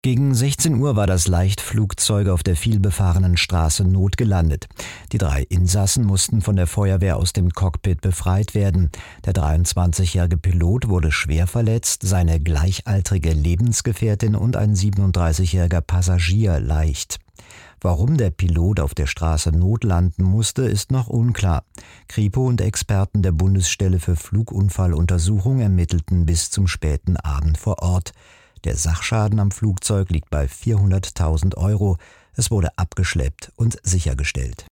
Gegen 16 Uhr war das Leichtflugzeug auf der vielbefahrenen Straße notgelandet. Die 3 Insassen mussten von der Feuerwehr aus dem Cockpit befreit werden. Der 23-jährige Pilot wurde schwer verletzt, seine gleichaltrige Lebensgefährtin und ein 37-jähriger Passagier leicht. Warum der Pilot auf der Straße notlanden musste, ist noch unklar. Kripo und Experten der Bundesstelle für Flugunfalluntersuchung ermittelten bis zum späten Abend vor Ort. Der Sachschaden am Flugzeug liegt bei 400.000 €. Es wurde abgeschleppt und sichergestellt.